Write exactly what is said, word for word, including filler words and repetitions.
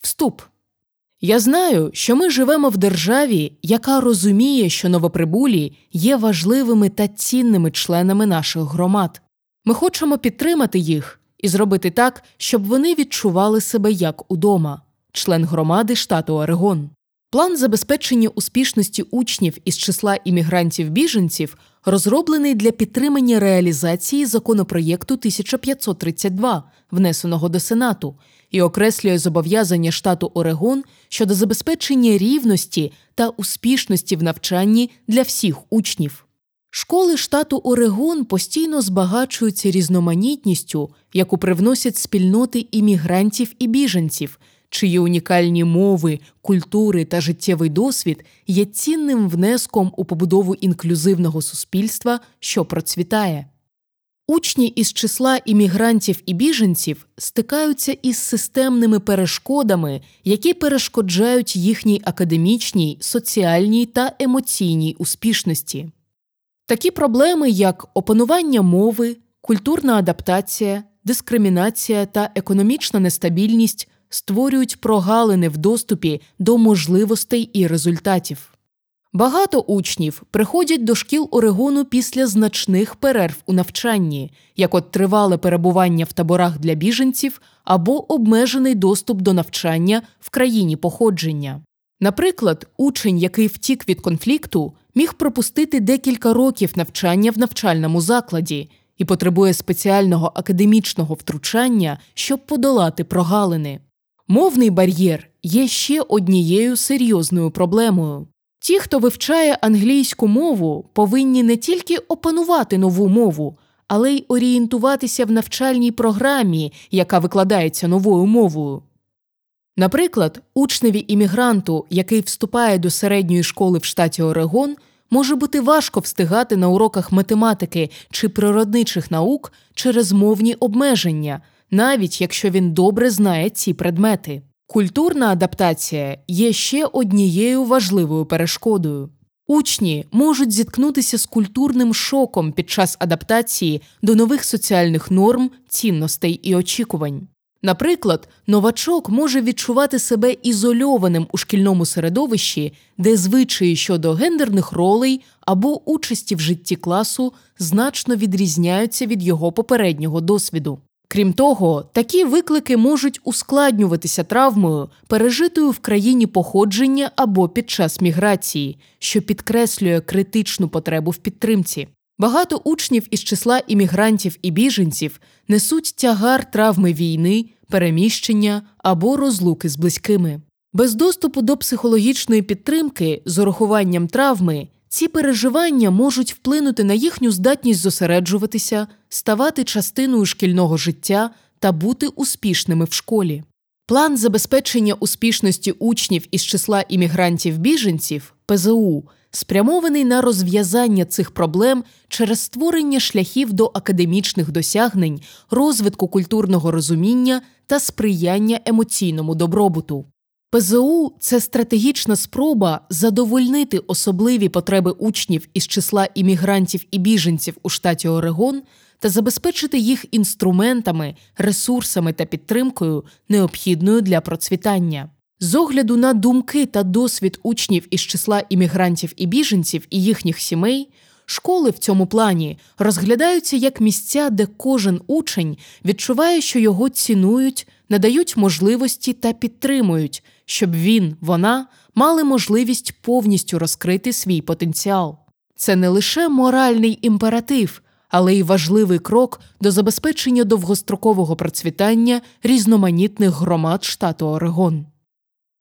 Вступ. Я знаю, що ми живемо в державі, яка розуміє, що новоприбулі є важливими та цінними членами наших громад. Ми хочемо підтримати їх і зробити так, щоб вони відчували себе як удома. Член громади штату Орегон. План забезпечення успішності учнів із числа іммігрантів-біженців розроблений для підтримання реалізації законопроєкту тисяча п'ятсот тридцять два, внесеного до Сенату, і окреслює зобов'язання штату Орегон щодо забезпечення рівності та успішності в навчанні для всіх учнів. Школи штату Орегон постійно збагачуються різноманітністю, яку привносять спільноти іммігрантів і біженців, чиї унікальні мови, культури та життєвий досвід є цінним внеском у побудову інклюзивного суспільства, що процвітає. Учні із числа іммігрантів і біженців стикаються із системними перешкодами, які перешкоджають їхній академічній, соціальній та емоційній успішності. Такі проблеми, як опанування мови, культурна адаптація, дискримінація та економічна нестабільність створюють прогалини в доступі до можливостей і результатів. Багато учнів приходять до шкіл Орегону після значних перерв у навчанні, як от тривале перебування в таборах для біженців або обмежений доступ до навчання в країні походження. Наприклад, учень, який втік від конфлікту, міг пропустити декілька років навчання в навчальному закладі і потребує спеціального академічного втручання, щоб подолати прогалини. Мовний бар'єр є ще однією серйозною проблемою. Ті, хто вивчає англійську мову, повинні не тільки опанувати нову мову, але й орієнтуватися в навчальній програмі, яка викладається новою мовою. Наприклад, учневі-іммігранту, який вступає до середньої школи в штаті Орегон, може бути важко встигати на уроках математики чи природничих наук через мовні обмеження, навіть якщо він добре знає ці предмети. Культурна адаптація є ще однією важливою перешкодою. Учні можуть зіткнутися з культурним шоком під час адаптації до нових соціальних норм, цінностей і очікувань. Наприклад, новачок може відчувати себе ізольованим у шкільному середовищі, де звичаї щодо гендерних ролей або участі в житті класу значно відрізняються від його попереднього досвіду. Крім того, такі виклики можуть ускладнюватися травмою, пережитою в країні походження або під час міграції, що підкреслює критичну потребу в підтримці. Багато учнів із числа іммігрантів і біженців несуть тягар травми війни, переміщення або розлуки з близькими. Без доступу до психологічної підтримки з урахуванням травми ці переживання можуть вплинути на їхню здатність зосереджуватися, ставати частиною шкільного життя та бути успішними в школі. План забезпечення успішності учнів із числа іммігрантів-біженців – пе зе у – спрямований на розв'язання цих проблем через створення шляхів до академічних досягнень, розвитку культурного розуміння та сприяння емоційному добробуту. пе зе у – це стратегічна спроба задовольнити особливі потреби учнів із числа іммігрантів і біженців у штаті Орегон та забезпечити їх інструментами, ресурсами та підтримкою, необхідною для процвітання. З огляду на думки та досвід учнів із числа іммігрантів і біженців і їхніх сімей, школи в цьому плані розглядаються як місця, де кожен учень відчуває, що його цінують, надають можливості та підтримують, щоб він, вона мали можливість повністю розкрити свій потенціал. Це не лише моральний імператив, але й важливий крок до забезпечення довгострокового процвітання різноманітних громад штату Орегон.